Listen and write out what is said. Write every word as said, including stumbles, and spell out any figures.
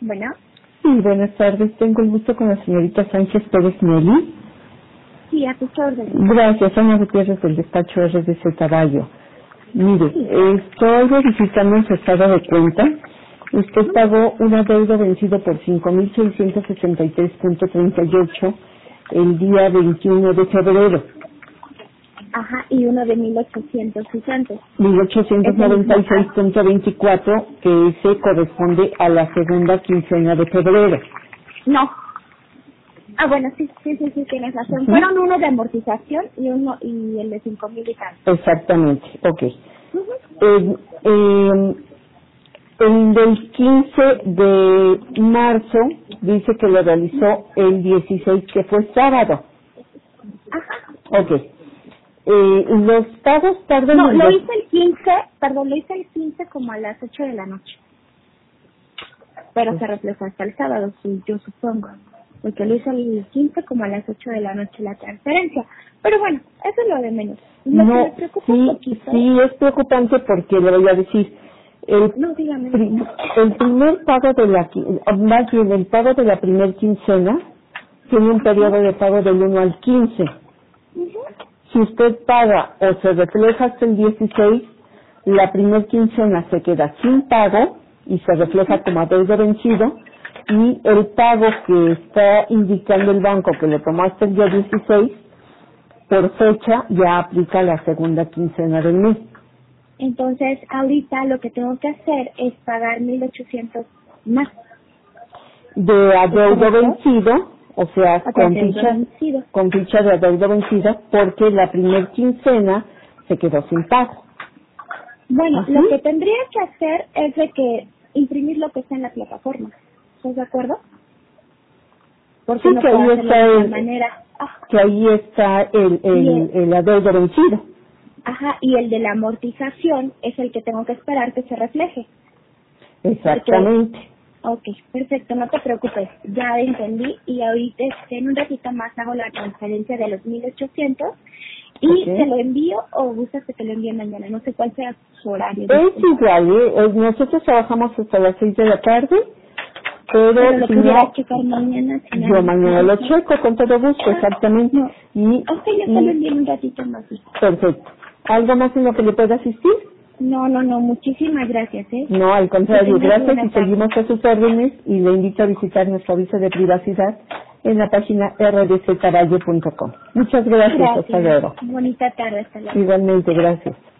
Bueno, Sí, buenas tardes. Tengo el gusto con la señorita Sánchez Pérez Meli. sí, a tus órdenes. Gracias, Ana Gutiérrez del despacho R D C Caballo. Mire, Sí. estoy verificando en su estado de cuenta. Usted pagó un adeudo vencido por cinco mil seiscientos sesenta y tres punto treinta y ocho el día veintiuno de febrero. Ajá, y uno de mil ochocientos y tantos. mil ochocientos noventa y seis punto veinticuatro, que ese corresponde a la segunda quincena de febrero. No. Ah, bueno, sí, sí, sí, sí, tienes razón. Ujú. Fueron uno de amortización y uno y el de cinco mil y tantos. Exactamente, ok. Ujú. Eh, eh, el del quince de marzo dice que lo realizó el dieciséis, que fue sábado. Ajá. Ok. Eh, los pagos tardan No, en... lo los- hice el quince, perdón, lo hice el quince como a las ocho de la noche. Pero se reflejó hasta el sábado, sí, yo supongo. Porque lo hice el quince como a las ocho de la noche la transferencia. Pero bueno, eso es lo de menos. Lo que me No, preocupa un sí, poquito... sí es preocupante porque le voy a decir, el, No, dígame. pri- el primer pago de la, qui- o más bien el pago de la primer quincena tiene un periodo de pago del uno al quince. Ujú. Si usted paga o se refleja hasta el dieciséis, la primer quincena se queda sin pago y se refleja como adeudo vencido, y el pago que está indicando el banco que lo tomó hasta el día dieciséis, por fecha ya aplica la segunda quincena del mes. Entonces, ahorita lo que tengo que hacer es pagar mil ochocientos más. De adeudo correcto? vencido, o sea, Ok, con adeudo ficha, vencido. con ficha de adeudo vencido, porque la primer quincena se quedó sin pago. Bueno, ¿Así? lo que tendría que hacer es de que imprimir lo que está en la plataforma. ¿Estás de acuerdo? Porque Sí, no que puedo ahí hacerlo está de otra el, manera. Ah, que ahí está el, y el, el, el adeudo vencido. ajá, y el de la amortización es el que tengo que esperar que se refleje. Porque, Exactamente. ok, perfecto, no te preocupes, ya entendí y ahorita este, en un ratito más hago la transferencia de los mil ochocientos y Ok. te lo envío o gustas que te lo envíe mañana, no sé cuál sea su horario. Es Disculpa. igual, ¿eh? Eh, Nosotros trabajamos hasta las seis de la tarde, Pero pero lo si pudiera no, checar mañana. Si no, yo mañana lo no. checo con todo gusto, Ah, exactamente. no. Y, Ok, yo te lo y, envío en un ratito más. Sí. perfecto. ¿Algo más en lo que le pueda asistir? No, no, no, muchísimas gracias, ¿eh? No, al Que contrario, tengas gracias, buena y tarde. seguimos a sus órdenes, y le invito a visitar nuestro aviso de privacidad en la página r d c caballo punto com. Muchas gracias, hasta Gracias. luego. Bonita tarde, hasta luego. Igualmente, gracias.